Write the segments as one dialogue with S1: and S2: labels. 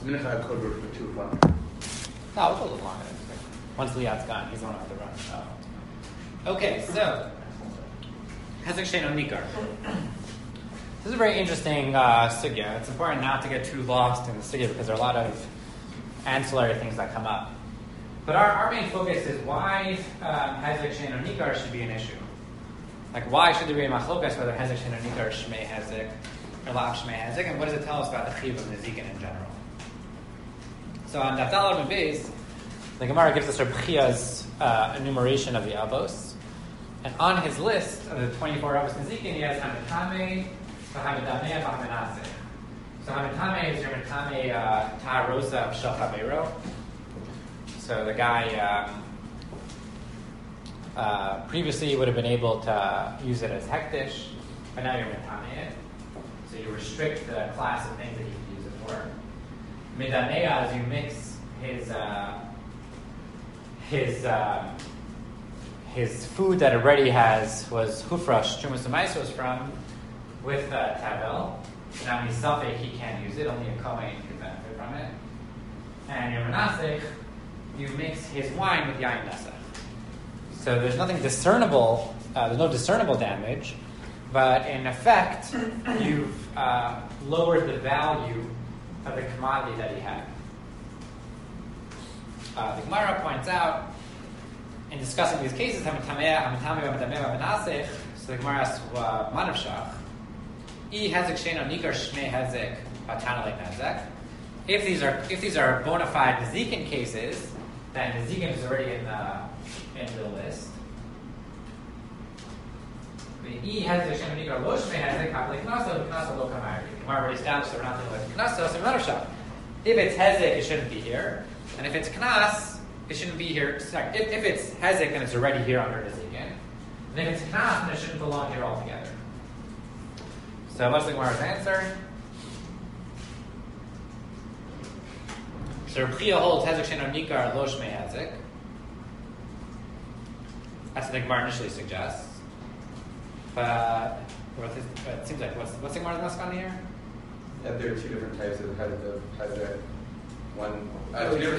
S1: Mincha had code word for 2 o'clock.
S2: No, we'll go a little longer. Once Liat's gone, he's the one who has to run. Okay, so Hezek Shein on Nikar. This is a very interesting sugya. It's important not to get too lost in the sugya because there are a lot of ancillary things that come up. But our main focus is why Hezek Shein on Nikar should be an issue. Like, why should there be a machlokas whether Hezek Shein on Nikar Shmei Hezek or Lav Shmei Hezek, and what does it tell us about the Chiv of Nezikin in general? So on Daf Daled Amud Beis, the Gemara gives us Reb Chia's enumeration of the avos, and on his list of the 24 avos Nezikin, he has Hamitame, Hamitame, and Haminaseh. So Hamitame is your Hamitame Ta'arosa of Shel Chaveiro. So the guy previously would have been able to use it as hektish, but now you're Mitame it. So you restrict the class of things that you can use it for. Midanea is you mix his food that already was hufrash, Trumas Maisos from, with tavel. So now misafek he can't use it, only a kohen can benefit from it. And your Menasech, you mix his wine with yain nasa. So there's nothing discernible, there's no discernible damage, but in effect, you've lowered the value of the commodity that he had. The Gemara points out, in discussing these cases, so the Gemara asks, Manavshach, I hezek sheino nikar shmei hezek batanale nezek. If these are bona fide Nezikin cases, then Nezikin is already in the list. Gemara already established that we're not dealing with Knaso, so Manavshach. If it's hezek, it shouldn't be here. And if it's Knas, it shouldn't be here. Sorry, if it's hezek, then it's already here under Nezikin. And if it's Knas, then it shouldn't belong here altogether. So what's the Gemara's answer? So Reb Chia holds hezek sheino nikar lo shmei hezek. That's what the Gemara initially suggests. But it seems like what's the Gemara's maskan here?
S1: Yeah, there are 2 different types of hezek. One,
S3: I thought that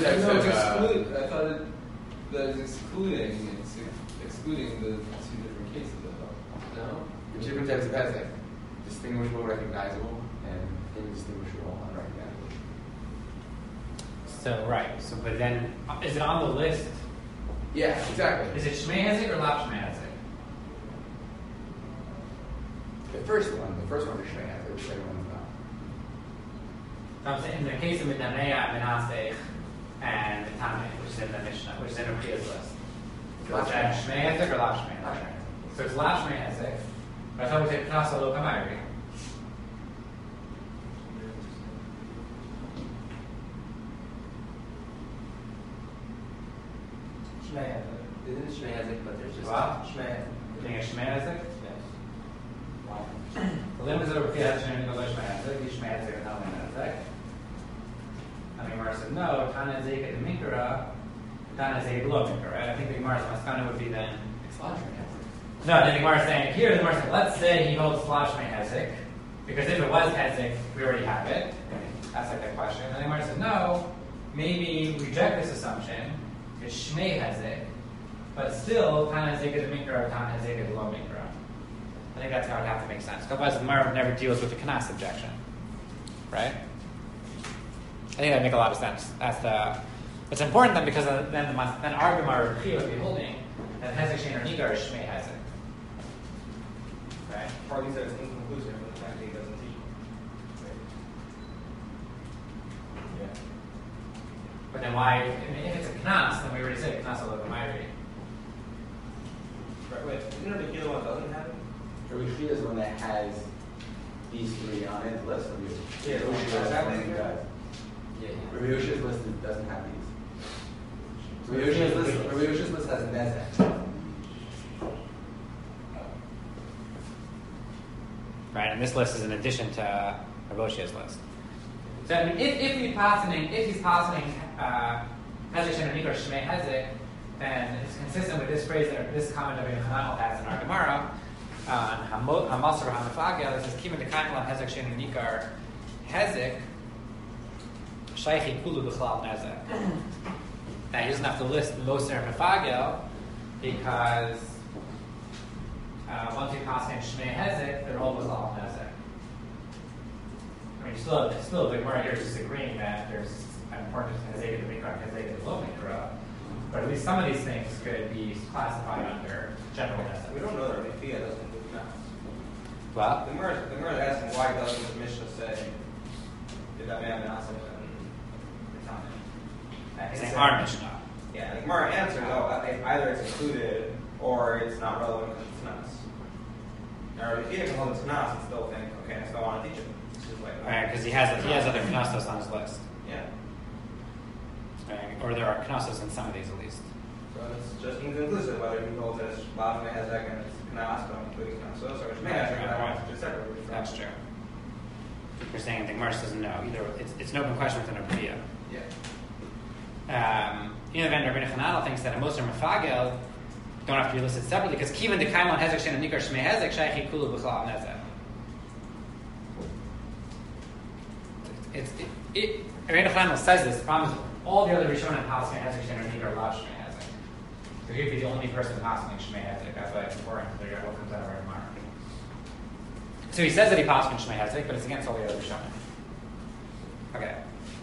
S3: it's excluding the 2 different cases. No?
S1: There's 2 different types of hezek. Distinguishable, recognizable, and indistinguishable, unrecognizable.
S2: So, right. So, but then, is it on the list?
S1: Yeah, exactly.
S2: Is it Shmei Hezek or Lav Shmei Hezek?
S1: The first one is Shmei Hezek, the second one is not.
S2: I'm saying in the case of Midanea, Menasech, and Mitame, which is in the Mishnah, which is in Reb Chia's list. So is that Shmei Hezek or Lav Shmei Hezek? So it's Lav Shmei Hezek, but I thought we said Knas lo kamayri.
S3: Shmei Hezek. Isn't it Shmei Hezek, but there's just
S2: What?
S3: Shmei Hezek.
S2: You think it's Shmei Hezek?
S3: Yes.
S2: Wow. The limit is over Pia Shmei Hezek, Shmei Hezek, and Halman Hezek. I mean, Gemara said no. Tana Zeka de Mikra, Tana Zeka below Mikra. Right? I think the Gemara's maskana would be then. No, then the Gemara is saying here. The Gemara said, let's say he holds Slav Shmei Hezek, because if it was Hezek, we already have it. That's like the question. And the Gemara said no. Maybe reject this assumption. It's Shmei Hezek, but still Tana Zeka de Mikra or Tana Zeka below Mikra. I think that's how it would have to make sense. Otherwise, the Gemara never deals with the Knas objection, right? I think that would make a lot of sense. It's important then because then our Gemara would be holding that Hezek Shein or Nigar is Shmei Hezek. Right?
S4: Partly says it's inconclusive in the fact that he doesn't teach.
S2: Yeah. But then why, if it's a Knas, then we already said Knas al Lokamayri.
S4: Right, wait, you know the Gila one doesn't have it?
S1: Reb Chia is the one that has these 3 on it, the list of you.
S4: Yeah,
S1: Reb Yoshia's
S4: yeah.
S1: Reb Yoshia's list doesn't have these. Reb Yoshia's list has Nezek.
S2: Right, and this list is in addition to Raboshia's list. So I mean, if he's positing Hezek Shein or Nikar Shmei Hezek, then it's consistent with this phrase, this comment that Hananel has in our Gemara, on Hamasar HaMefagel, it says, Kima Dekayim Hezek Shein or Nikar Hezek, Shaychi Kulu B'chlal Nezek. Now he doesn't have to list Moser and Mefagel because once we pass in Shmei Hezek, they're all B'chlal Nezek. I mean, still the Gemara here is disagreeing that there's an importance to Hezek and Mikra and Hezek and Lo Mikra, but at least some of these things could be classified under general Nezek.
S4: We don't know that Rafia doesn't include Knas.
S2: Well,
S4: The Gemara is asking why doesn't the Mishnah say did that man Menaseh and Matame?
S2: he's saying our Mishnah.
S4: Yeah, the Gemara answers, either it's included or it's not relevant because it's Knas. Or if he didn't hold it's Knas and still think, okay, I still want to teach it.
S2: Right, because he has other Knossos on his list.
S4: Yeah.
S2: Right, or there are Knossos in some of these at least.
S4: So it's just inconclusive whether he holds it as Lav Mehezek and it's Knas, but including Knossos, or it's Mehezek and I want to just separate it from.
S2: That's true. You're saying the Gemara doesn't know either. It's an open question within a B'riya.
S4: Yeah.
S2: Rabbeinu Chananel thinks that a Moser Mefagel don't have to be listed separately because Kivan de Kaimon Hezek Shen Nikar Shmei Hezek Shaychi Kulu B'chlal Nezek. Rabbeinu Chananel says this. The problem is all the other Rishonim passing Hezek Shen Nikar Lav Shmei Hezek. So he'd be the only person passing Shmei Hezek. That's why it's important to figure out what comes out of our Gemara. So he says that he passed Shmei Hezek, but it's against all the other Rishonim. Okay.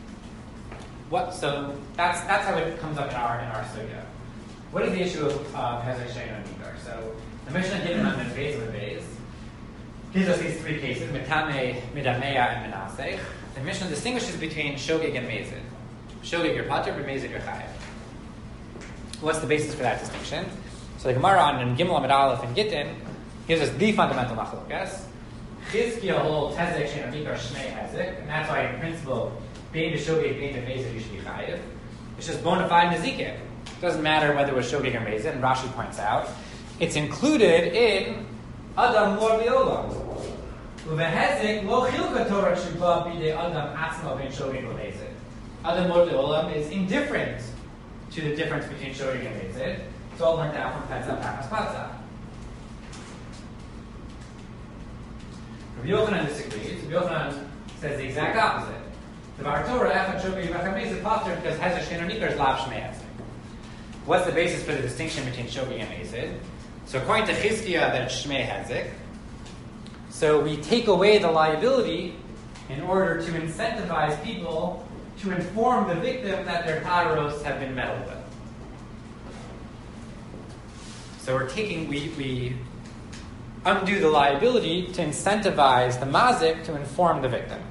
S2: So that's how it comes up in our sugya. What is the issue of Hezek Shein and Nikar? So the Mishnah given on the base of the base gives us these three cases: Mitame, Midameya, and Menasech. The Mishnah distinguishes between Shogeg and Mezid. Shogeg you're patur, but Mezid you're chayav. What's the basis for that distinction? So the Gemara on Gimel Amid Aleph and Gittin gives us the fundamental machlokas. Chizkiya holds Hezek Shein and Nikar Shmei Hezek, and that's why in principle, being the Shogeg, being the Mezid, you should be chayav. It's just bona fide Nezikim. It doesn't matter whether it was Shogeg or Mezid, and Rashi points out it's included in Adam Mor B'Olam. Uvehezek lo chilka Torah shubah b'dei Adam atzma ben Shogeg or Mezid. Adam Mor B'Olam is indifferent to the difference between Shogeg and Mezid. It's all learned out from Petzah, Papas, Patzah. Rabbi Yochanan disagrees. Rabbi Yochanan says the exact opposite. The Bar Torah, Echad Shogeg Echad Mezid, patur because Hezek Shein or Nikar is Lav Shmei Hezek. What's the basis for the distinction between Shogeg and Mezid? So according to Chizkiya, that it's Shmei Hezek. So we take away the liability in order to incentivize people to inform the victim that their taros have been meddled with. So we undo the liability to incentivize the mazik to inform the victim.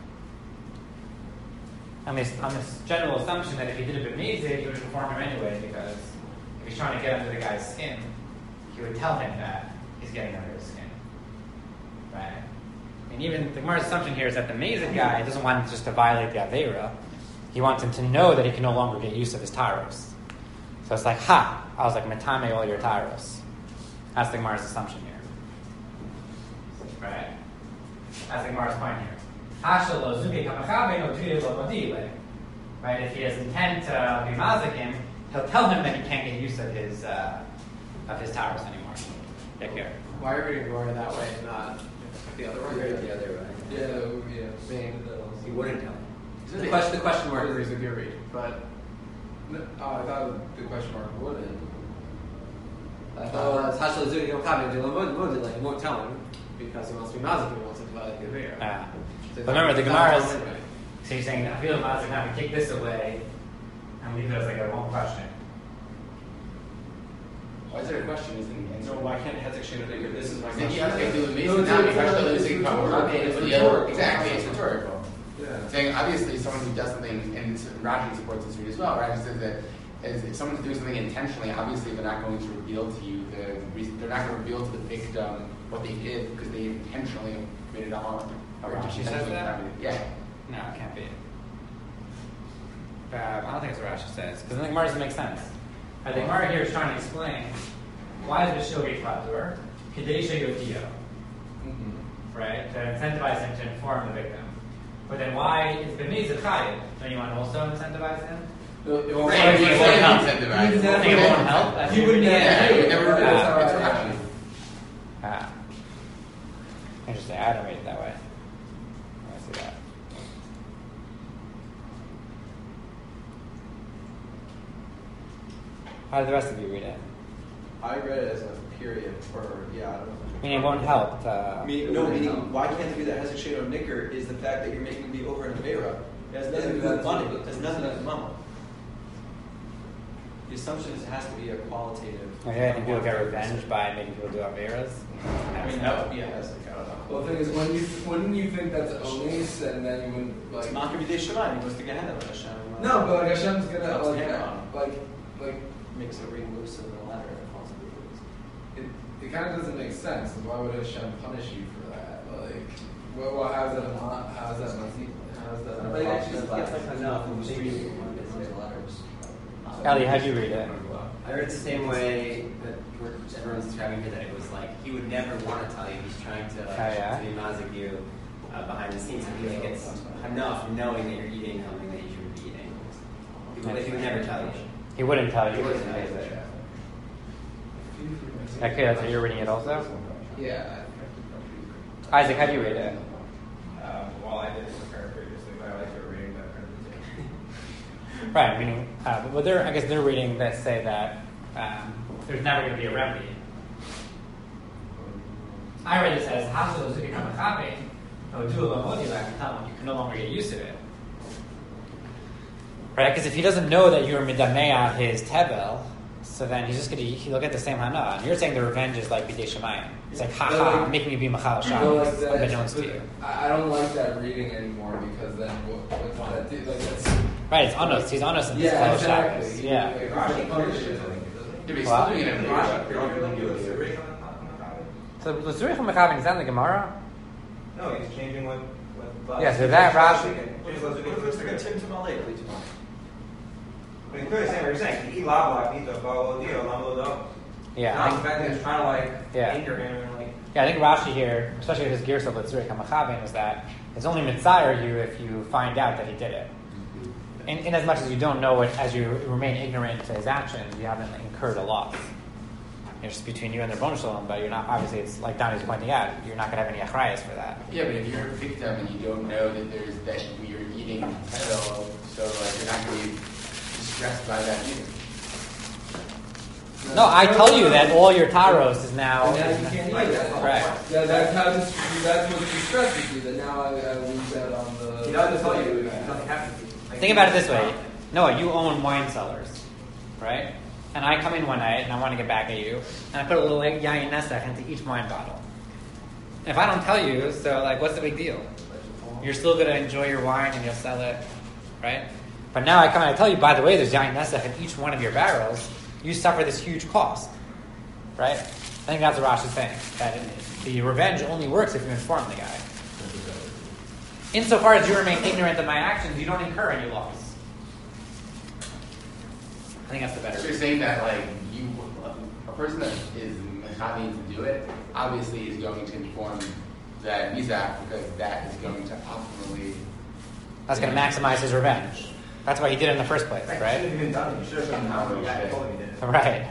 S2: On this general assumption that if he did it with Mezid, he would inform him anyway, because if he's trying to get under the guy's skin, he would tell him that he's getting under his skin. Right? And even the Gemara's assumption here is that the Mezid guy doesn't want him just to violate the Aveira. He wants him to know that he can no longer get use of his taros. So it's like, I was like, metame all your taros. That's the Gemara's assumption here. Right? That's the Gemara's point here. Right? If he has intent to be mazik him, he'll tell him that he can't get use of his taros anymore. Take care.
S1: Why are we going that way and not the other way?
S3: The other way.
S1: Yeah, that would be a main.
S3: He wouldn't tell him.
S1: The question mark is a good read, but no, I thought the question mark wouldn't. I thought Tashla Zuni like he won't tell him because he wants to be mazik, he wants to violate the Avera.
S2: But remember, the Gemara is. So you're saying, I feel mazik now, we take this away and leave it as like a one question.
S5: Why is there a question?
S1: So why can't Hezek Shein or Nikar? This is my
S5: Then
S1: question.
S5: you have to do amazing now because they're losing power.
S1: It's
S5: Exactly, it's rhetorical.
S1: Yeah.
S5: Saying obviously someone who does something, and Raji supports this read as well. Raji says that if someone's doing something intentionally, obviously they're not going to reveal to you they're not going to reveal to the victim what they did because they intentionally made it a harm.
S2: Rashi says that?
S5: Yeah.
S2: No, it can't be. I don't think it's what Rashi says, because the Gemara doesn't make sense. The Gemara here is trying to explain why is the Shogeg patur? Kadesha Yotiyo. Right? To incentivize him to inform the victim. But then why is the Mezid chayiv? Don't you want to also incentivize him?
S1: It won't
S5: Right,
S2: it won't help.
S5: incentivize.
S2: You think it won't help?
S5: You wouldn't
S2: Yeah.
S5: you would never it's Rashi.
S2: Interesting. I don't read it that way. I see that. How do the rest of you read it?
S6: I read it as a period, or yeah, I don't know.
S2: Meaning it won't help.
S6: Meaning, why can't it be that Hezek Shein or Nicker is the fact that you're making me over an Avera? It has nothing to do with money. It has nothing to do with mama.
S1: The assumption is it has to be a qualitative.
S2: Okay, I think people get revenge by making people do averas.
S6: I mean, no, yeah, that's like, I don't know.
S3: Well, the thing is, wouldn't you think that's Onis, and then you wouldn't like?
S1: It's not going to be Shemaim. He goes to Gehenna with Hashem.
S3: No, but like Hashem's gonna
S1: That's
S3: like
S1: Hera. Makes it ring loose in the ladder and falls into the
S3: it kind of doesn't make sense. Why would Hashem punish you for that? Like, well, how's that not? How's that not? How's that?
S1: But it actually gets like enough and was reading when it gets into letters.
S2: Ellie, how'd you read it?
S7: I read it the same way that everyone's describing here, that it was like he would never want to tell you. He's trying to to be mazik you behind the scenes. So he like gets enough knowing that you're eating something that you shouldn't be eating. He would never tell you.
S2: He wouldn't tell you.
S7: He wouldn't tell you.
S2: Okay, that's how you're reading it also?
S3: Yeah.
S2: Isaac, how do you read it?
S4: Well, I did prepare previously, but I like to reading that presentation.
S2: Right, meaning, but I guess they're reading that say that there's never going to be a remedy. I read it says, "Hashel to become a copy, you can no longer get used to it." Right, because if he doesn't know that you're midameah his tevel, so then he's just he'll get the same hana. And you're saying the revenge is like b'dei shemayim. It's like, haha, making you be machal shabbos, unbeknownst to you.
S3: I don't like that reading anymore because then what's that do? Like that's
S2: Right, it's honest. He's honest in this
S3: yeah,
S2: of Shabbos.
S3: exactly.
S2: Yeah. So the Zurich and Mechavin, is that in the Gemara?
S4: No, he's changing what.
S2: Yeah, so that Rashi.
S4: But he's clearly saying what you're saying. He lava needs to follow deal, lamlo.
S2: Yeah.
S4: Not the fact that he's trying to like
S2: Yeah.
S4: anchor him and like.
S2: Yeah, I think Rashi here, especially with his gear of Zurich and Mechavin, is that it's only mitzayir you if you find out that he did it. In as much as you don't know it, as you remain ignorant to his actions, you haven't incurred a loss. It's just between you and the Rebbeinu Shalom, but you're not, obviously, it's like Donnie's pointing out, you're not going to have any achrayas for that.
S5: Yeah, but if you're a victim and you don't know that you're eating tevel, so like you're not going to be distressed by that either.
S2: No, I tell you that all your taros is now.
S3: And now you can't eat that.
S2: Correct.
S3: Yeah, that's what distresses you. That now I lose out on the.
S4: He doesn't tell you. He doesn't have to.
S2: Think about it this way. Noah, you own wine cellars, right? And I come in one night and I want to get back at you, and I put a little yayin nesach into each wine bottle. If I don't tell you, so like, what's the big deal? You're still going to enjoy your wine and you'll sell it, right? But now I come and I tell you, by the way, there's yayin nesach in each one of your barrels. You suffer this huge cost, right? I think that's what Rashi is saying. That the revenge only works if you inform the guy. Insofar as you remain ignorant of my actions, you don't incur any loss. I think that's the better.
S5: So you're saying that like a person that is mechavin to do it, obviously is going to inform that mizach because that is going to optimally.
S2: That's going to maximize his revenge. That's why he did it in the first place,
S4: That
S2: right?
S4: shouldn't have been done. You should have done how the guy told him he did it.
S2: Right.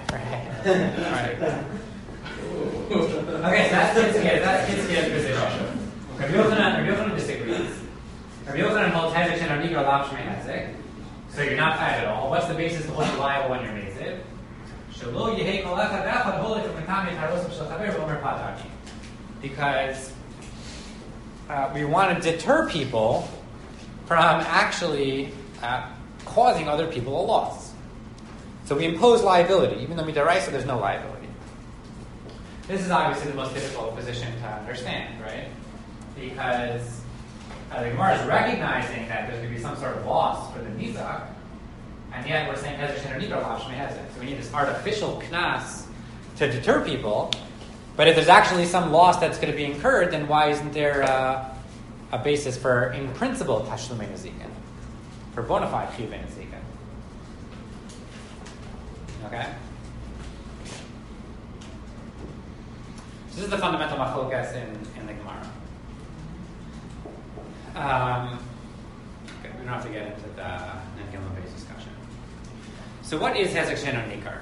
S2: Okay, so that's Kitzkiya's position. Rabbi Yochanan disagrees. Rabbi Yochanan holds Hezek and Arniga Lav Shmei Hezek. So you're not tied at all. What's the basis to hold you liable when you're mazid? Because we want to deter people from actually causing other people a loss. So we impose liability, even though midaraisa there's no liability. This is obviously the most difficult position to understand, right? Because the Gemara is recognizing that there's going to be some sort of loss for the nizak, and yet we're saying Hezek Shein Nidra Lav Shmei Hezek. So we need this artificial knas to deter people. But if there's actually some loss that's going to be incurred, then why isn't there a basis for, in principle, tashlumei nezikin, for bona fide chiyuvei nezikin? Okay. So this is the fundamental machlokas in the Gemara. Okay, we don't have to get into the Nengilma-based discussion. So what is Hezek Shein Nikar?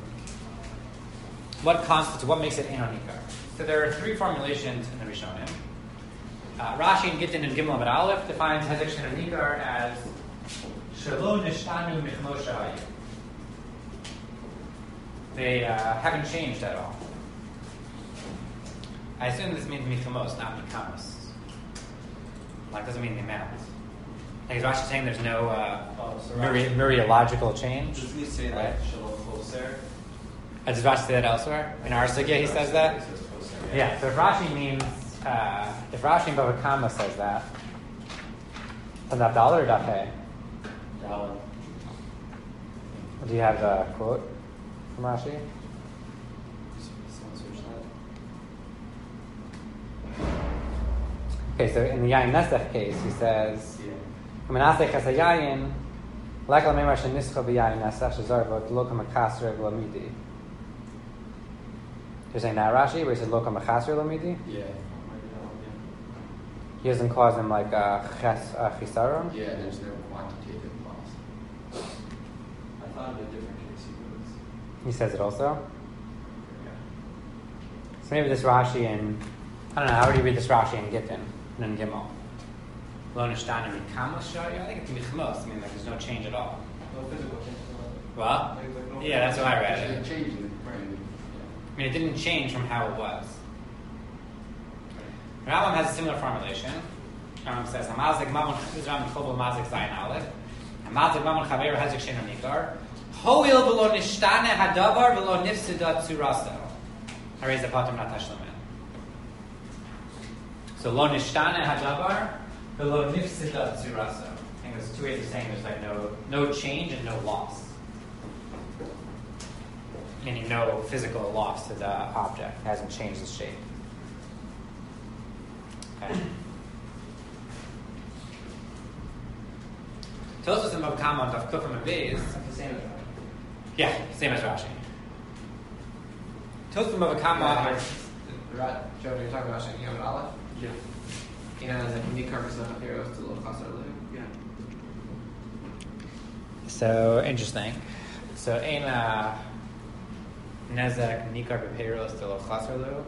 S2: What makes it Ein Nikar? So there are three formulations in the Rishonim. Rashi and Gittin and Gimel Amud Aleph defines Hezek Shein Nikar as Shelo Nishtanu Michmo Shahayu. they haven't changed at all. I assume this means michamos, not mikamos. Like, doesn't mean the amount. Like, is Rashi saying there's no Muriological change?
S6: Does he say
S2: right?
S6: like shalom choser?
S2: Does Rashi say that elsewhere? In our sugya, he says that?
S6: He says choser,
S2: Yeah, so if Rashi means, if Rashi in Bava Kama says that, on that dollar or daf hey?
S7: Dollar.
S2: Do you have the quote from Rashi?
S7: Someone search
S2: Okay, so in the Yain Nesach case, he says, "Kamenasech as a yayin, like la memar shenischa b'yayin nesach shezar v'ot lo kamachasre v'lamidi." You're saying that Rashi, where he says lo kamachasre v'lamidi?
S5: Yeah.
S2: He doesn't cause them like chisaron.
S5: Yeah, there's no quantitative loss.
S6: I thought of a different case he was.
S2: He says it also. So maybe this Rashi in, I don't know, how would you read this Rashi in Gittin and in Gimel? Lo nishtana mikamos shaya? I think it's michamos. I mean, like, there's no change at all.
S6: No physical change.
S2: What? Yeah, that's how I read it.
S5: It changed it.
S2: I mean, it didn't change from how it was. Rambam has a similar formulation. Rambam says, "Hamazik mamon chizram chobel mazik zayin aleph. Hamazik mamon chaver hazik sheno nikar. Hoil v'lo nishtane hadavar v'lo nifsida tzuraso." Harei zapatim natashlemen. So lo nishtane hadavar v'lo nifsida tzuraso. I think there's two ways of saying there's like no change and no loss. Meaning no physical loss to the object. It hasn't changed its shape. Okay. Tosfos in Bava Kama on Daf Kufim and Beis.
S6: Same as
S2: Yeah, same as Rashi. Tosfos in Bava Kama.
S1: Joe, you're talking about Shani Yom Aleph?
S6: Yeah.
S1: And like Nikar Pesach Heroes to Lo Chasar Lu.
S6: Yeah.
S2: So interesting. So ein nezek nikar b'peiros to lo chaser lu.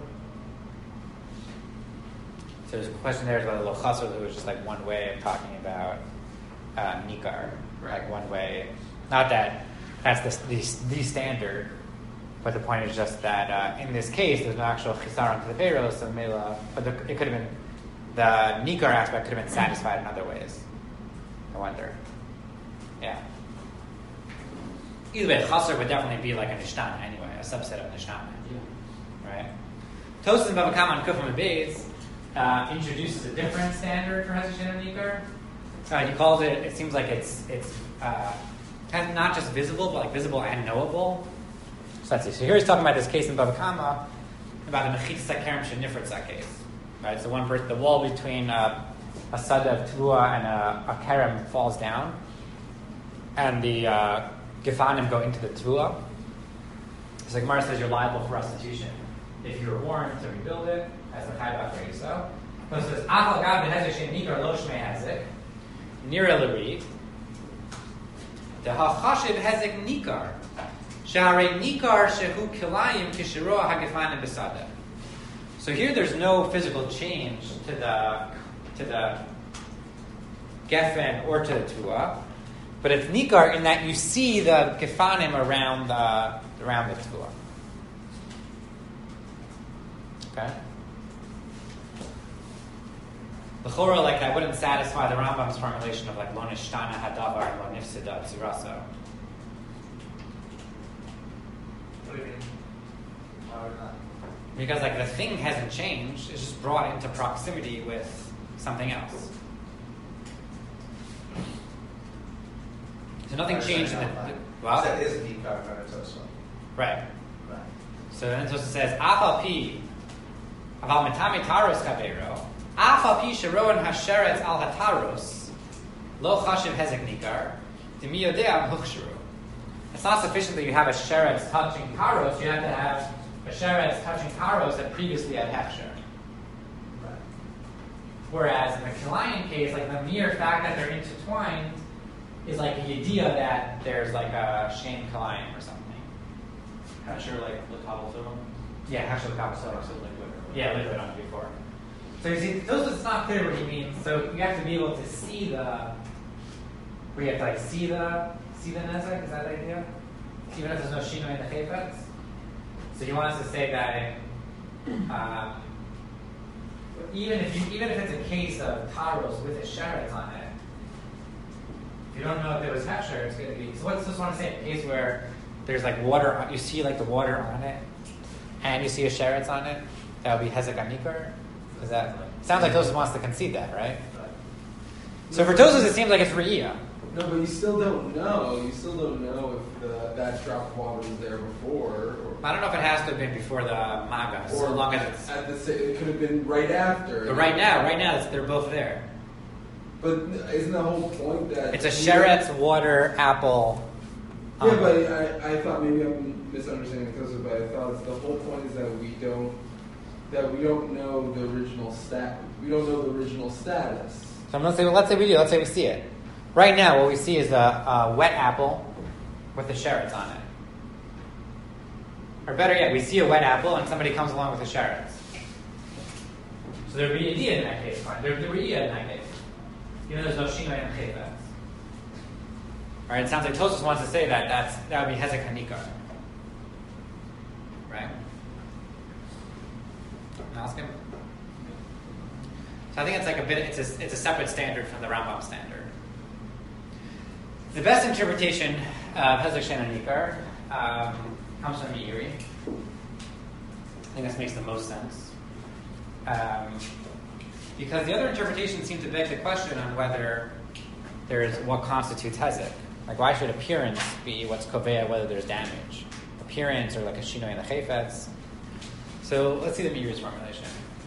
S2: So there's a question there is whether lo chaser lu is just like one way of talking about nikar, like one way. Not that that's the standard, but the point is just that in this case there's no actual chisaron to the peiros, so mela, but it could have been the nikar aspect could have been satisfied in other ways. I wonder. Yeah. Either way, chaser would definitely be like a nishtana anyway, a subset of nishtana. Yeah. Right? Tosfos in Bava Kama on Kufim and Beis introduces a different standard for Hezek Sheno Nikar. He calls it, it seems like it's not just visible, but like visible and knowable. So let's see. So here he's talking about this case in Bava Kama, about the Mechitza Kerem Shenifritza case. Right? So the wall between a sada of Tvua and a Kerem falls down, and the Gefanim go into the Tvua. So Gemara says you're liable for restitution if you were warned to rebuild it, as the Chaybach raised so. But it says, Achal Gav Hezek Shen Nikar Lo Shmei Hezek, Nira L'Ri, the Hachashiv Hezek Nikar, Sha'arei Nikar Shehu Kilayim Kishiroa HaGefanim B'Sadeh. So here there's no physical change to the Gefen or to the Tvua. But it's nikar in that you see the gefanim around the tvua. Okay. The chora, like that, wouldn't satisfy the Rambam's formulation of like lo nishtana hadavar and lo nifsida tzuraso.
S6: What do you mean? Why would not?
S2: Because like the thing hasn't changed; it's just brought into proximity with something else. So nothing changed in the. Well,
S6: That is a deep cut from Tosfos.
S2: right. So then it says, Afal pi, aval metame taros kabeiro, Afal pi sheroan hasheretz al hataros, lo chashiv hezek nikar, demi yodea huchsharu. It's not sufficient that you have a sheretz touching taros, you have to have a sheretz touching taros that previously had hechsher. Whereas in the Kilayan case, like the mere fact that they're intertwined is like the idea that there's like a shame Kilayan or something.
S6: Hesher, like the cobblestone.
S2: Yeah, Hechsher l'kabasol.
S6: So liquid.
S2: Yeah, liquid on before. So you see, it's not clear what he means. So you have to be able to see the. We have to like see the nezek. Is that the idea? Even if there's no shino in the chayfetz. So he wants to say that even if it's a case of taros with a sheretz on it, if you don't know if there was hefsher, it's going to be. So let's just want to say a case where there's like water, you see like the water on it, and you see a sheretz on it, that would be hezek anikar. Is that sounds like Tosfos wants to concede that, right? So for Tosfos, it seems like it's re'iyah.
S3: No, but you still don't know. You still don't know if that drop of water was there before.
S2: I don't know if it has to have been before the maga,
S3: Or
S2: so long as it's.
S3: it could have been right after.
S2: But right now, they're both there.
S3: But isn't the whole point that
S2: It's a sheretz, water, apple.
S3: Yeah, but I thought maybe I'm misunderstanding because but I thought the whole point is that we don't know the original stat. We don't know the original status.
S2: So let's say we do. Let's say we see it. Right now, what we see is a wet apple with the sheretz on it. Or better yet, we see a wet apple and somebody comes along with the sheretz. So there would be a idea in that case. Fine. There would be in that case. Even though there's no shinoi and chayfetz. All right, it sounds like Tosfos wants to say that would be hezek hanikar. Right? Ask him. So I think it's like it's a separate standard from the Rambam standard. The best interpretation of hezek shein hanikar comes from Meiri. I think this makes the most sense. Because the other interpretations seem to beg the question on whether there's what constitutes hezek. Like, why should appearance be what's kovea whether there's damage? Appearance, or like a shinoi and a chayfetz. So let's see the Meiri's formulation.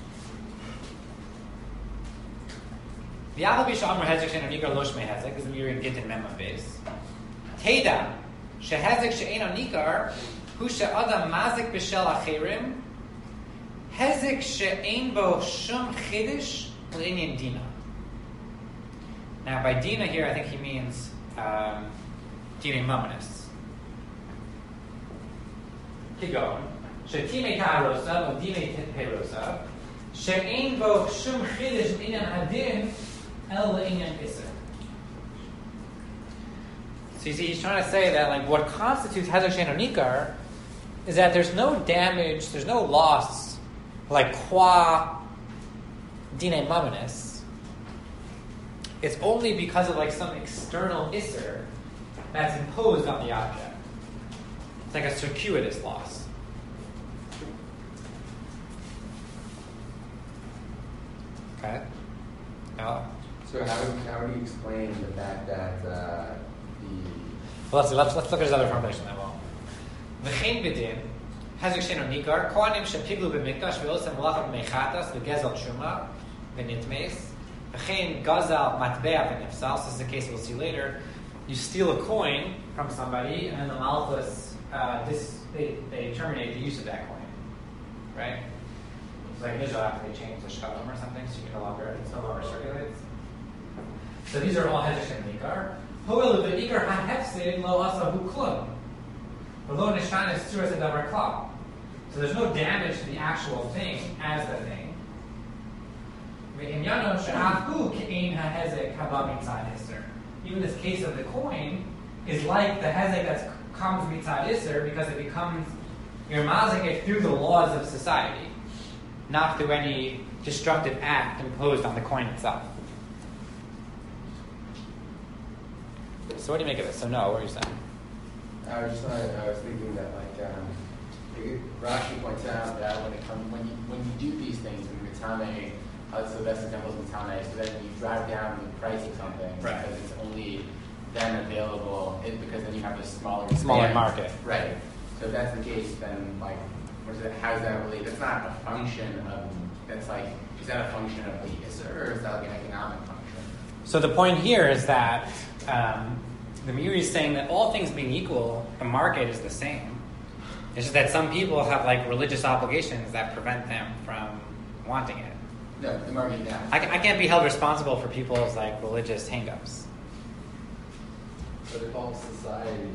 S2: The V'yachal b'shamar hezek she'eino nikar lo shmei hezek is the Meiri in Gittin Memon base. Teda shehezek she'eino nikar hu she'adam mazik b'shel acherim hezek she'ein bo shum chidish l'inyan dina. Now, by dina here, I think he means dina mamonis. Keep going. She'time ta'arosa or dina perosa she'ein bo shum chidish l'inyan hadin el l'inyan iser. So you see, he's trying to say that like what constitutes hezek she'eino nikar is that there's no damage, there's no loss, like qua dina mamonis. It's only because of like some external isser that's imposed on the object. It's like a circuitous loss. Okay. Now,
S5: So how do you explain the fact that
S2: well, let's look at his other formulation then. Well, v'chein b'din hezek she'eino nikar kohanim shepiglu b'mikdash v'osem malachim mechatas v'gezel truma v'nitmeis v'chein gazal matbea v'nifsal. This is the case we'll see later. You steal a coin from somebody, and then the malchus they terminate the use of that coin, right? It's like Israel after they change the shkalim or something, so it no longer circulates. So these are all hezek she'eino nikar. However, the ikar ha'hefsid lo asahu klum. V'lo nishanes tzuras adavar klal. So there's no damage to the actual thing as the thing. V'imyano she'afu ke'ein ha'hezek haba mitzad iser. Even this case of the coin is like the hezek that comes mitzad iser because it becomes you're mazing it through the laws of society, not through any destructive act imposed on the coin itself. So what do you make of this? So no, what are you saying?
S5: I was thinking that Rashi points out that when you do these things in Mitane, so the best example is Mitane, so that you drive down the price of something
S2: right.
S5: because it's only then available, because then you have a smaller
S2: market.
S5: Right. So if that's the case, then how does that relate? That's not a function of. That's like, is that a function of the Isser, or is that like an economic function?
S2: So the point here is that the Meiri is saying that all things being equal, the market is the same. It's just that some people have like religious obligations that prevent them from wanting it.
S5: No, the market, yeah.
S2: I can't be held responsible for people's like religious hang-ups.
S3: But if all society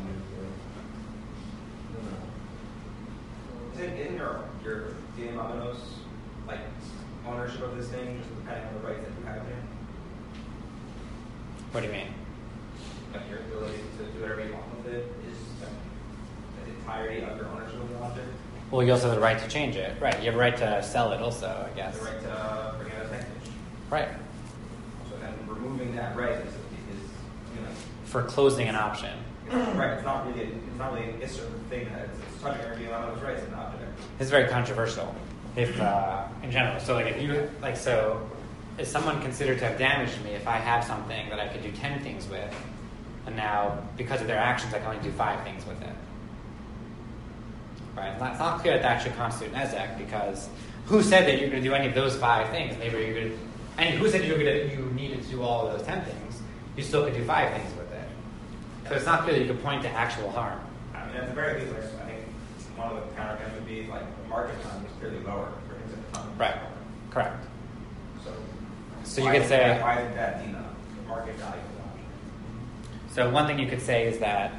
S4: Isn't your dina mamonos like ownership of this thing just depending on the rights that you have in it?
S2: What do you mean?
S4: Like your ability to do whatever you want with it is the entirety of your ownership of the object?
S2: Well, you also have the right to change it. Right. You have a right to sell it also, I guess.
S4: The right to bring it as next.
S2: Right.
S4: So then removing that right is
S2: For closing an option.
S4: right. It's not really an issue thing that it's touching or being on those rights and not object.
S2: It's very controversial, if in general. So like if you like so, is someone considered to have damaged me if I have something that I could do 10 things with, and now because of their actions I can only do 5 things with it? Right? It's not clear that should constitute an ezek, because who said that you're going to do any of those 5 things? Maybe you're going to, and who said you needed to do all of those 10 things? You still could do 5 things with it. So it's not clear that you could point to actual harm.
S4: I mean, at the very least, I think one of the counterpoints would be like the market time is clearly lower for things at the time.
S2: Right. Correct. So you
S4: why
S2: could say,
S4: why isn't that the market value of the option?
S2: so one thing you could say is that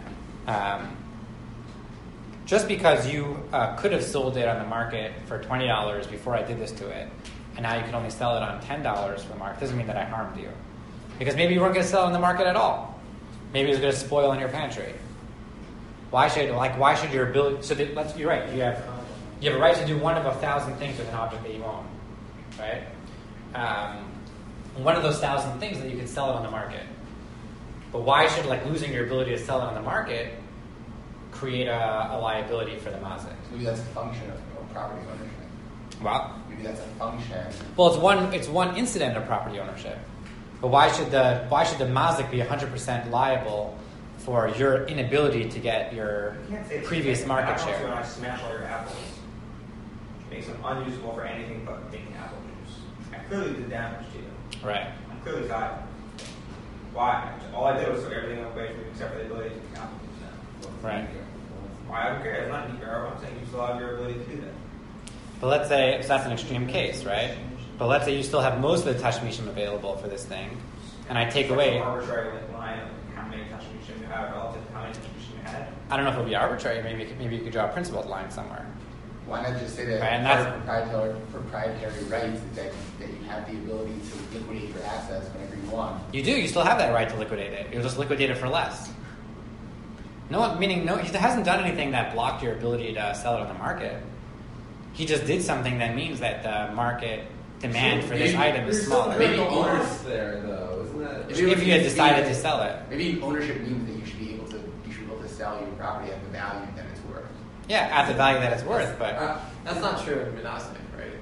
S2: just because you could have sold it on the market for $20 before I did this to it, and now you can only sell it on $10 for the market, doesn't mean that I harmed you. Because maybe you weren't going to sell it on the market at all. Maybe it was going to spoil in your pantry. Why should your ability? So you're right. You have a right to do one of 1,000 things with an object that you own, right? One of those 1,000 things that you could sell it on the market. But why should losing your ability to sell it on the market create a liability for the mazik?
S5: Maybe that's a function of property ownership.
S2: Well,
S5: Maybe that's a function.
S2: well, it's one incident of property ownership. But why should the mazik be 100% liable for your inability to get your previous market share?
S4: When I smash all your apples, makes them unusable for anything but making apple juice. I clearly did damage to you.
S2: Right.
S4: I'm clearly got it. Why? All I did was took everything away from you except for the ability to make apple juice now.
S2: Right.
S4: Why? I don't care. It's not deep arrow. I'm saying you still have your ability to do that.
S2: But let's say, so that's an extreme case, right? But let's say you still have most of the tashmishim available for this thing, and I take away.
S4: An arbitrary line of how many tashmishim you have relative to how many tashmishim you had.
S2: I don't know if it would be arbitrary. Maybe you could draw a principled line somewhere.
S5: Why not just say that
S2: Right, and
S5: part
S2: that's-
S5: of proprietary rights is that you have the ability to liquidate your assets whenever you want?
S2: You do. You still have that right to liquidate it. You'll just liquidate it for less. He hasn't done anything that blocked your ability to sell it on the market. He just did something that means that the market demand for this item is smaller.
S3: Maybe owners there, though, isn't that?
S2: If you had decided to sell it.
S5: Maybe ownership means that you should be able to sell your property at the value that it's worth.
S2: Yeah, at the value that it's worth, but
S1: That's not true in Menasnik, right?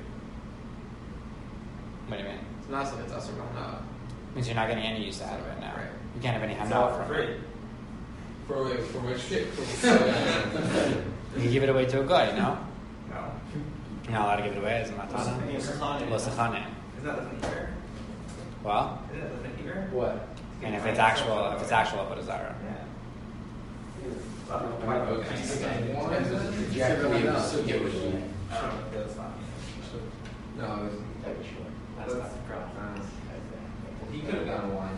S2: what do you mean?
S1: Menasnik, it's us or Mahana.
S2: Means you're not getting any use out of it now.
S1: Right.
S2: You can't have any
S4: It's
S2: handout
S4: all for
S2: from
S4: free.
S2: it.
S3: For which shit?
S2: You can give it away to a guy,
S4: No.
S2: You're not allowed to give it away as a matana. L'sachane.
S4: Isn't that the Thinker?
S2: Well,
S4: Isn't that the Thinker?
S3: What?
S2: and if it's actual Avodah Zarah.
S4: Yeah.
S3: No,
S1: That's not the problem.
S3: he could have gotten wine.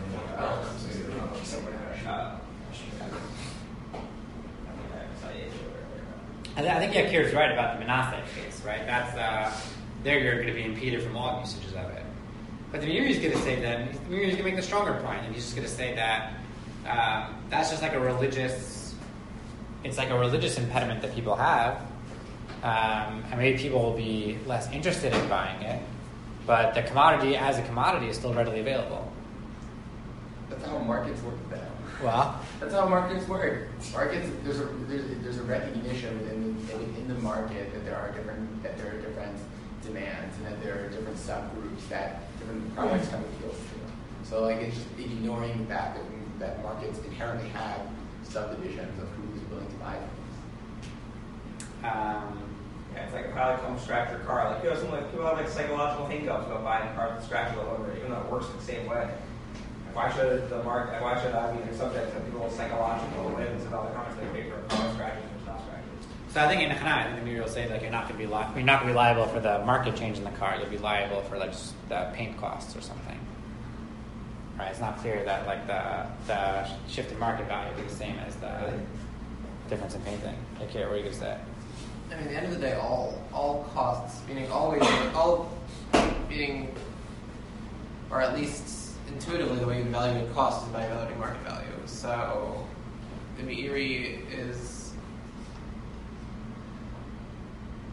S2: I think Yakir's right about the Menashe case, right? That's there you're going to be impeded from all usages of it. But the Meiri is going to say that Meiri is going to make the stronger point, and he's just going to say that that's just like a religious. It's like a religious impediment that people have, and maybe people will be less interested in buying it. But the commodity, as a commodity, is still readily available.
S5: That's how markets work, though.
S2: Well,
S5: That's how markets work. Markets, there's a recognition within the market that there are different demands and that there are different subgroups that different products have appeals to. So it's just ignoring the fact that markets inherently have subdivisions of who's willing to buy things.
S4: Yeah, it's like a pilot comes scratch your car. Like, people have psychological hiccups about buying cars with scratches all over it, even though it works the same way. Why should I be subject to people's psychological whims about the comments they make for car scratches and not scratches?
S2: so I think in Hanai, the Meiri will say you're not going to be liable for the market change in the car. You'll be liable for just the paint costs or something. Right? It's not clear that the shift in market value will be the same as the difference in painting. Okay, what are you going to say?
S1: I mean, at the end of the day, all costs, meaning meaning, or at least intuitively, the way you evaluate cost is by evaluating market value. So, the Meiri is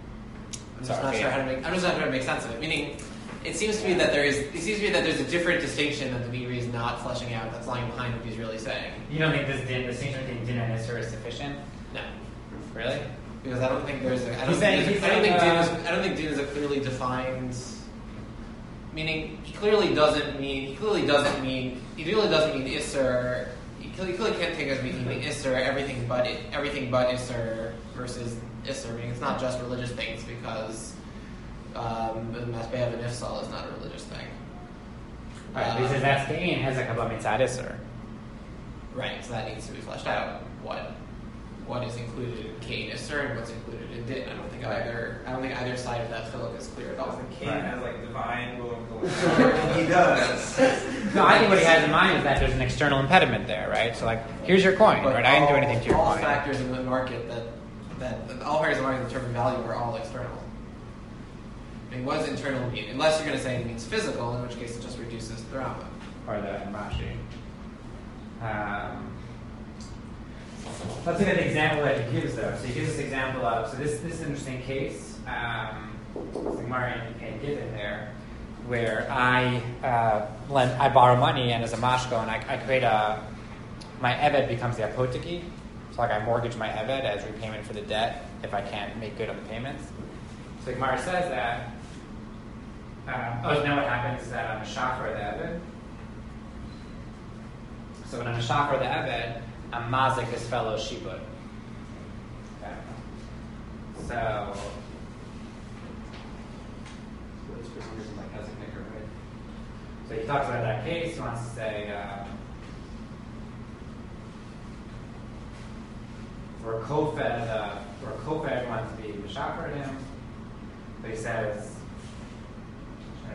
S1: just not sure how to make. I'm just not sure how to make sense of it. Meaning, it seems to me that there's a different distinction that the Meiri is not fleshing out. That's lying behind what he's really saying.
S2: You don't think this distinction between din and isser is sufficient?
S1: No,
S2: Really?
S1: because I don't think there's a. I don't
S2: He's saying-
S1: think
S2: he's
S1: I don't think
S2: saying,
S1: din is a clearly defined. Meaning, he clearly doesn't mean isser. He clearly can't take as meaning isser everything but isser versus isser. Meaning, it's not just religious things because the Masbeah and Ifsal is not a religious thing.
S2: Alright, because that's Kain has a kaba mitzad isser.
S1: Right, so that needs to be fleshed out. What is included in Kain isser and what's included in din. I don't think either side of that chiluk is clear at all.
S4: The king has like divine will of the Lord. He does.
S2: No, I think what he has in mind is that there's an external impediment there, right? So like, here's your coin,
S1: But
S2: right? I didn't do anything to your
S1: all
S2: coin.
S1: factors in the market that all factors in the market that determine value are all external. I mean, what does internal mean? Unless you're going to say it means physical, in which case it just reduces the Rambam.
S2: Or the Rashi. Let's look at the example that he gives, though. So he gives this example of, so this is an interesting case. Gemara in Gittin there, where I borrow money and as a mashko, and I create my eved becomes the apoteki. So like I mortgage my eved as repayment for the debt if I can't make good on the payments. So Gemara says that. Then what happens is that I'm a shafar the eved. So when I'm a shafar the eved, I'm mazik his fellow shibud. Okay. So. So he talks about that case. He wants to say where Kofed wants to be Mishafar him. So he says, so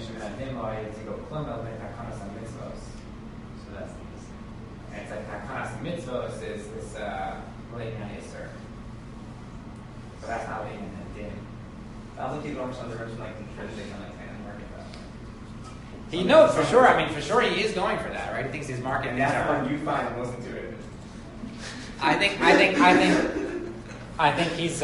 S2: that's this. And it's like Takanas mitzvos is this Leinan Isser. So that's not Leinan and Din.
S4: I don't think people understand the difference between like intrinsic and like kind of market value.
S2: He knows for sure. I mean, for sure, he is going for that, right? He thinks his market.
S4: And that's when you find and listen to it.
S2: I think he's.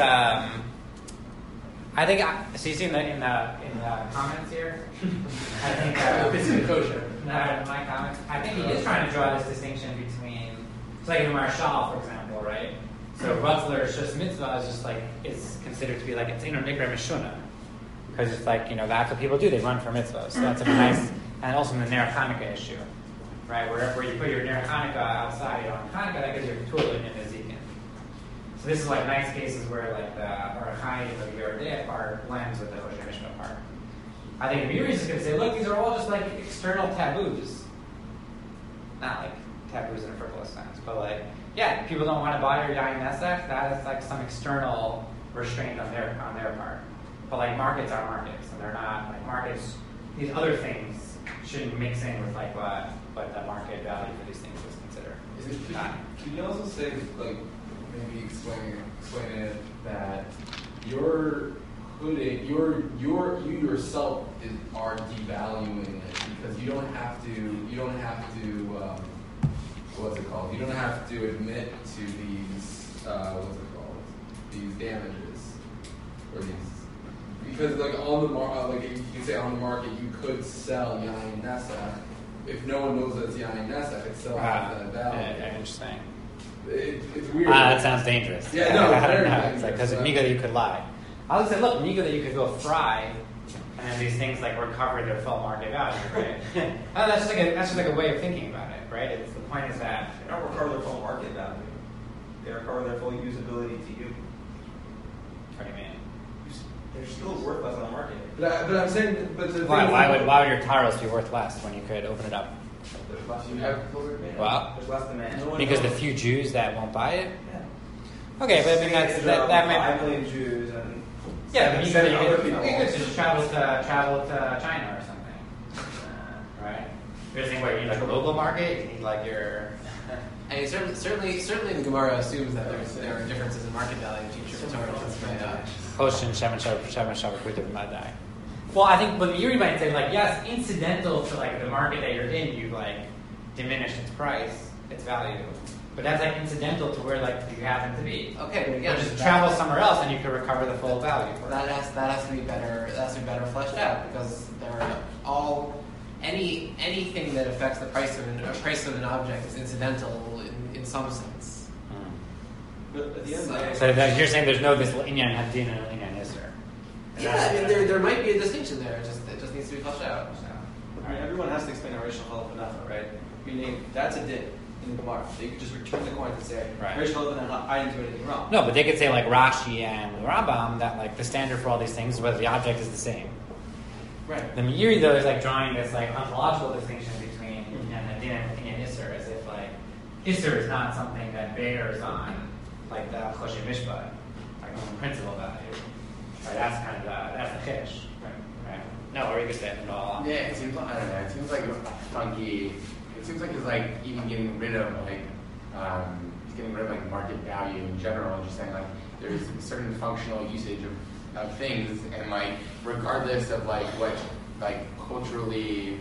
S2: So you see in the comments here. I think
S1: It's in kosher.
S2: my comments. I think he is trying to draw this distinction between. It's like in Marshall, for example, right? So Rutzler Shus Mitzvah is just like is considered to be like it's Nikra Mishuna. Because it's like, that's what people do. They run for mitzvahs. So that's a nice, and also in the Ner Hanukkah issue, right? Where you put your Ner Hanukkah outside on Hanukkah, that gives you a Tulin and a Ezekiel. So this is like nice cases where like the Arachai of the Yordea part blends with the Hosher Mishpah part. I think Meiri is going to say, look, these are all just like external taboos. Not like taboos in a frivolous sense, but like, yeah, people don't want to buy your Yain Nesach, that is like some external restraint on their part. But like markets are markets, and they're not like markets. These other things shouldn't mix in with like what the market value for these things is considered.
S3: Can you also say, like, maybe explain it that you yourself are devaluing it because you don't have to what's it called? You don't have to admit to these these damages or these. Because like on the like you can say on the market you could sell Yain Nesach. If no one knows that it's Yain Nesach, it still has that value.
S2: Interesting.
S3: It's weird.
S2: That sounds dangerous.
S3: Yeah, no,
S2: I don't
S3: very
S2: know.
S3: dangerous.
S2: It's like because Niga that you could lie. I would say, look, Niga that you could go fry, and then these things like recover their full market value, right? That's just like a way of thinking about it, right? The point is that
S4: They don't recover their full market value. They recover their full usability to you.
S2: what do you mean?
S4: They're still worthless on the market.
S3: But I'm saying, but the
S2: Why would your taros be worth less when you could open it up?
S4: There's less demand.
S2: Well,
S4: There's less demand.
S2: because the few Jews that won't buy it.
S4: Yeah.
S2: Okay, but I mean that may.
S4: 5 million Jews and
S2: Yeah, but you
S4: other people.
S2: could just travel to China or something, right? You're saying what you need like a local market? You need like your.
S1: I mean, certainly the Gemara assumes that there are differences in market value between Torah and
S2: Hoshin Shemen Shavar Kutiv Madai. Well, I think, but you might say like yes, incidental to like the market that you're in, you like diminished its price, its value. But that's like incidental to where like you happen to be.
S1: Okay, but again,
S2: just travel somewhere else and you could recover the full value for it.
S1: That has to be better. That has to be better fleshed out because they're all anything that affects the price of an object is incidental in some sense.
S6: But at the end of the day,
S2: So you're saying there's no this inyan hadin and inyan isser.
S1: Yeah, I mean there might be a distinction there. It just needs to be fleshed out.
S6: I mean, everyone has to explain Reish Halal Panacha, right? Meaning that's a din in the Gemara. They could just return the coin and say,
S2: Right.
S6: Reish Halal Panacha, I didn't do anything wrong.
S2: No, but they could say like Rashi and Rambam that like the standard for all these things is whether the object is the same.
S6: Right.
S2: The Meiri though is like drawing this like ontological distinction between inyan hadin and inyan isser, as if like isser is not something that bears on like the Choshe Mishpat, like on the principal value. Right, that's kind of that's the chish. Right. No, or you could say it all.
S5: Yeah, it seems, I don't know, it seems like funky. It seems like it's like even getting rid of like, it's getting rid of like market value in general, and just saying like there's a certain functional usage of things, and like regardless of like what like culturally,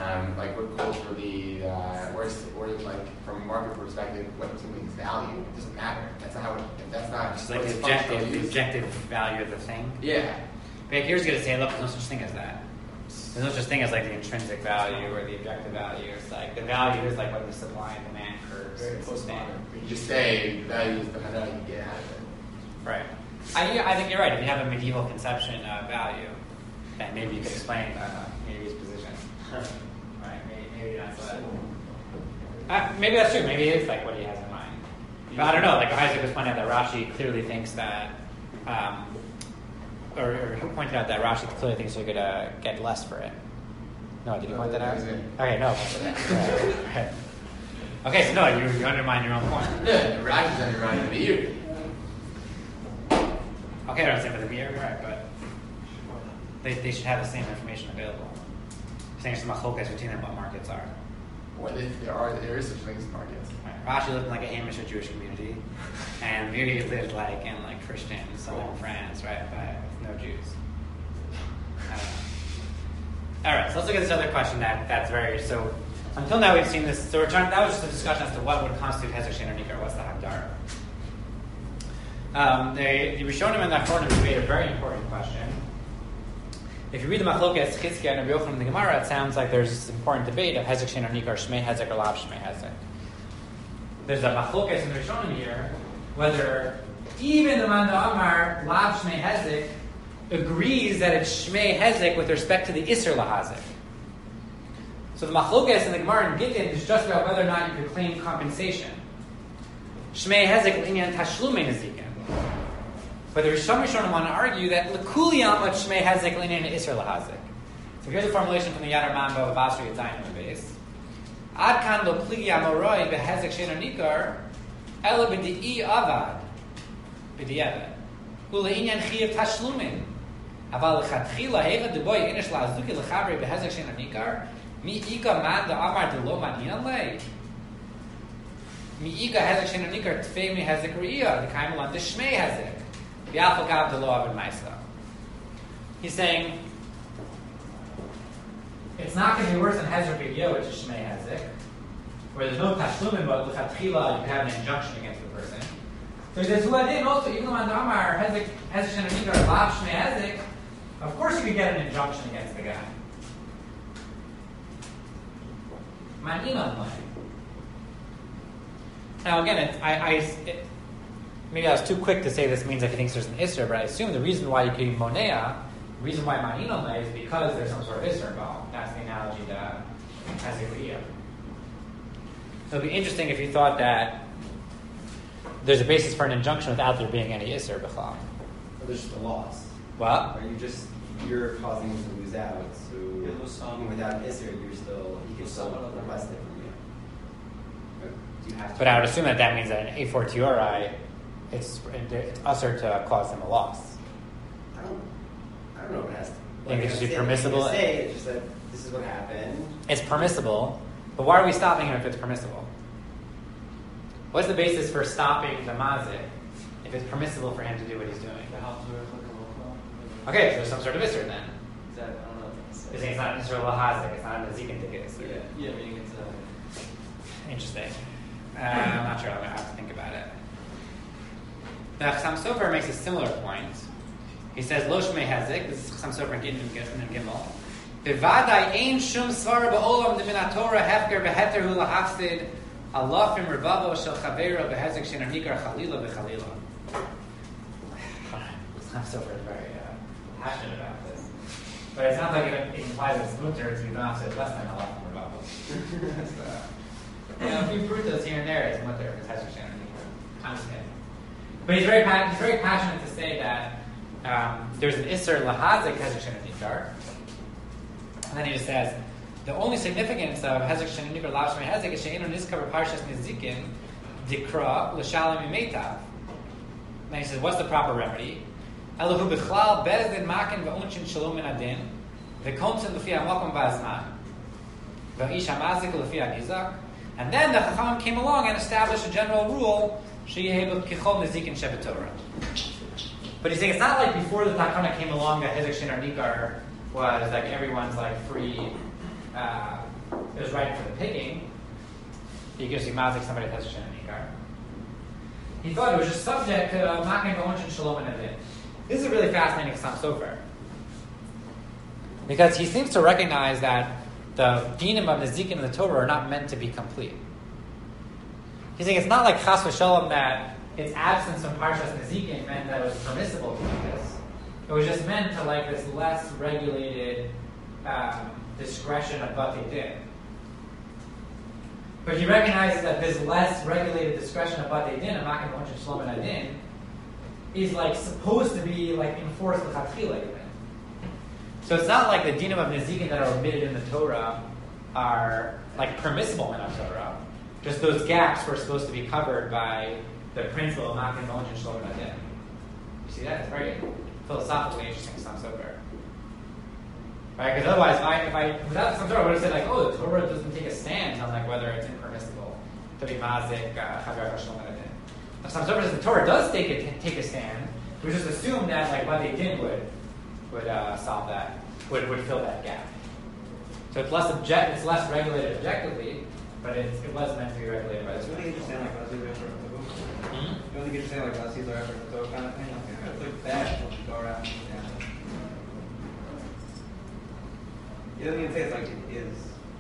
S5: or like from a market perspective, what something's value, it doesn't matter. That's not how it, that's not
S2: Just like
S5: what
S2: the
S5: it's functional
S2: objective,
S5: use.
S2: value of the thing.
S5: Yeah.
S2: But here's going to say, look, there's no such thing as that. There's no such thing as like the intrinsic value or the objective value. It's like the value is like what the supply and demand curves.
S6: Very
S2: It's the same.
S6: postmodern.
S5: You just say the value is the value you get out of it.
S2: Right. I think you're right. If you have a medieval conception of value, then maybe you could explain Meiri's position. Right? Maybe that's what. Maybe that's true. Maybe it is like what he has in mind. But I don't know. Like Isaac was pointing out that Rashi clearly thinks that, or who pointed out that Rashi clearly thinks you're gonna get less for it. No, did you point that out? Okay, no. Right. Okay, so no, you undermine your own point.
S5: Yeah, Rashi's undermining the Meiri.
S2: Okay, I don't say for the beer, right, but they should have the same information available. You're saying it's machlokas between them what markets are.
S5: Well, there is such things as markets.
S2: Right. Rashi lived in like a Hamish or Jewish community, and Meiri lived like in like Christian southern France, right, but with no Jews. I don't know. All right, so let's look at this other question that's very so. Until now, we've seen this. So that was just a discussion as to what would constitute hezek shein or nikar. What's the hagdara? The Rishonim and the Achronim made a very important question. If you read the Machlokas, Chizkiah, and Rabbi Yochanan in the Gemara, it sounds like there's this important debate of hezek shein or nikar, shmei hezek or lav shmei hezek. There's a Machlokas in the Rishonim here whether even the man Amar lav shmei hezek agrees that it's shmei hezek with respect to the iser lahazek. So the Machlokas in the Gemara in Gittin is just about whether or not you could claim compensation. Shmei hezek l'inyan tashlumei nezikin. But the Rishonim want to argue that l'kuliyam at shmei hezek l'inyan iser lahazek. So here's a formulation from the Yad Mambo of Asri Yitzayin on the base. Ad kan lo pligi amoroi behezek shein or nikar ela b'di'i avad b'di'evet u'le'inyan chiyav tashlumin aval l'chatchila heva deboy inish la'azuki l'chavri behezek shein or nikar mi ika man da amar de lo manian lei mi ika hezek shein or nikar tfei mi hezek re'iyah the kaim alam de shmei hezek v'afal gav de lo avid ma'isa. He's saying it's not going to be worse than Hezek B'Gyo, which is Shmei Hezek, where there's no Tashlumin, but L'Chatchila, you have an injunction against the person. So he says, Huadin also, even though Mandamar, Hezek Shen Nikar, Lav Shmei Hezek, of course you could get an injunction against the guy. Man'inan Lai. Now again, maybe I was too quick to say this means that he thinks there's an Isser, but I assume the reason why you could Monea, the reason why Man'inan Lai is because there's some sort of Isser involved. That's the analogy to Hezekiyah. So it would be interesting if you thought that there's a basis for an injunction without there being any Isser B'chal.
S7: Or there's just a loss.
S2: What?
S7: Or you're causing him to lose out. So even without Isser, he can still request it from you. But you have to.
S2: But I would assume that means that in A4 Tiori, it's usher to cause them a loss.
S7: I don't know if it has to.
S2: Think it should be permissible?
S7: It's just that this is what happened.
S2: It's permissible, but why are we stopping him if it's permissible? What's the basis for stopping the mazik if it's permissible for him to do what he's doing? Okay, so there's some sort of isser then.
S6: Is that, I don't know.
S2: You're saying it's not an isser lahazik, it's not a zikin ticket.
S6: Yeah, meaning it's
S2: Interesting. I'm not sure. I'm going to have to think about it. The Chassam Sofer makes a similar point. He says, Lo Shmei Hezek, this is Chassam Sofer in Gimel. Bevadai ein shum svara ba'olam demin Torah hefker beheter hu lahafsid alafim rebavo shel chavera behezek shenar nikar chalila bechalila. Chassam Sofer is very passionate about this. But it sounds like it implies it's mutter to not say less than alafim rebavo. A few prutas here and there is mutter if it's hezek shenar nikar. I'm just kidding. But he's very passionate to say that there's an Isser Lahazik Hezek Shenar Nikar. And then he just says, the only significance of Hezek Shenar Nikar Lav Shmei Hezek is She'enu Nizkar B'Parshas Nizikin Dikra L'Shalom Imetav. Then he says, what's the proper remedy? Elohu B'chlal Bezdin Makin V'Unchin Shalom Min Adin V'Kontzen L'Fi HaMokom V'Azman V'ish HaMazik L'Fi HaNizak. And then the Chachamim came along and established a general rule but he's saying it's not like before the Takana came along that Hezek Shenar Nikar was like everyone's like free, it was right for the picking. You can see Mazik somebody Hezek Shenar Nikar. He thought it was just subject to Makin V'Onchin Shalom and Adin. This is a really fascinating Chassam Sofer. Because he seems to recognize that the dinim of Nezikin and the Torah are not meant to be complete. He's saying it's not like Chas v'Shalom that its absence from Parshas Nezikin meant that it was permissible to do this. It was just meant to like this less regulated discretion of Batei Din. But he recognizes that this less regulated discretion of Batei Din, of Makin V'Onchin Shalom and Adin, is like supposed to be like enforced l'chatchila even. So it's not like the dinim of Nezikin that are omitted in the Torah are like permissible in the Torah. Just those gaps were supposed to be covered by the principle of Makin V'Onchin Shalom and Adin. You see that? It's very philosophically interesting Chassam Sofer. Right? Because otherwise, if I without some Torah, I would have said like, oh, the Torah doesn't take a stand on like whether it's impermissible to be mazik chaver Shalom and Adin. Chassam Sofer says the Torah does take a stand. We just assume that like what they did would solve that, would fill that gap. So it's less regulated objectively, but it was meant to be regulated by this.
S4: You don't think it's saying like Lazir after the book? You don't think it's saying like Lazir after the book kind of thing? It's like that once you go around. Yeah. You don't even say it's like it is.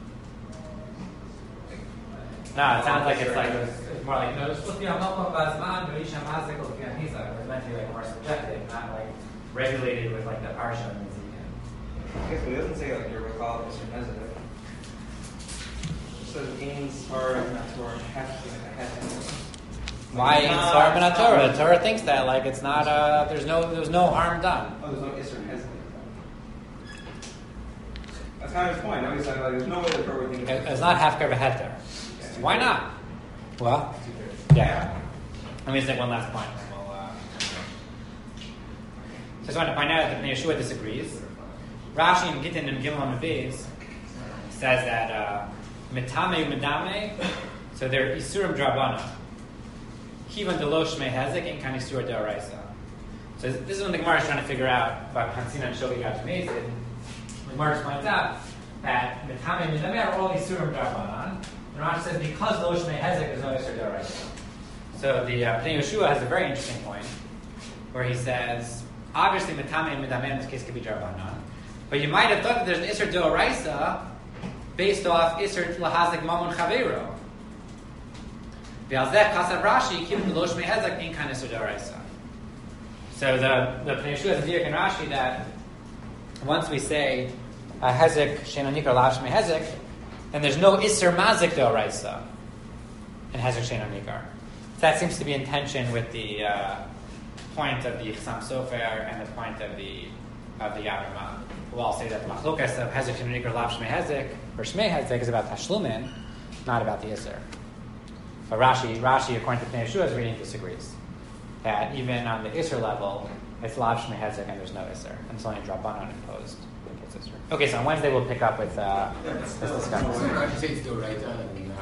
S2: No, it sounds like it's more like, it's supposed to be a Mokom V'Azman, but Ish HaMazik L'Fi HaNizak. It's meant to be like more subjective, not like regulated with like the Parsha and Nezikin.
S4: Okay, but it doesn't say like you're recalled Mr. Nezek. It says gains are not Torah have to.
S2: Why in Svarim and Torah? The Torah thinks that like it's not there's no harm done.
S4: Oh, there's no Isser Hezek. That's kind of his point. No, he's like there's no way the Torah would think
S2: it's not Hefker V'Heter. Why not? Well, yeah. Let me just take one last point. So I just want to find out that Yeshua disagrees. Rashi in Gittin and Gimel Beis says that Mitame Umedame, so they're Isurim Drabana. Kivan Delo Shmei Hezek and Kan Isur D'Oraisa. So this is when the Gemara is trying to figure out about Hansina and Shogi Gad Mezid. The Gemara just points out that Mitame Umedame are all Isurim Drabana. And Rashi says because Lo Shmei Hezek is no Isur D'Oraisa. So the Pnei Yeshua has a very interesting point where he says, obviously Mitame and Medame in this case could be Drabana. But you might have thought that there's an Isser D'Oraisa based off Isser Lahazik Mamon Chaveiro. V'alzeh Kasav Rashi Kivin Lo Shmei Hezek in Kan Isser D'Oraisa. So the Pnei Yeshua has a diak in Rashi that once we say Hezek She'eino Nikar Lav Shmei Hezek, then there's no Isser Mazik D'Oraisa in Hezek She'eino Nikar. So that seems to be in tension with the point of the Chassam Sofer and the point of the Yavrama. We'll all say that the Machlokas of Hezek She'eino Nikar Lav Shmei Hezek or Shmei Hezek is about Tashlumin, not about the Isser. But Rashi, according to Pnei Yeshua's reading, disagrees. That even on the Isser level, it's Lav Shmei Hezek and there's no Isser. And it's only Drabanan imposed. Okay, so on Wednesday we'll pick up with this discussion.
S5: Rashi says it's still right.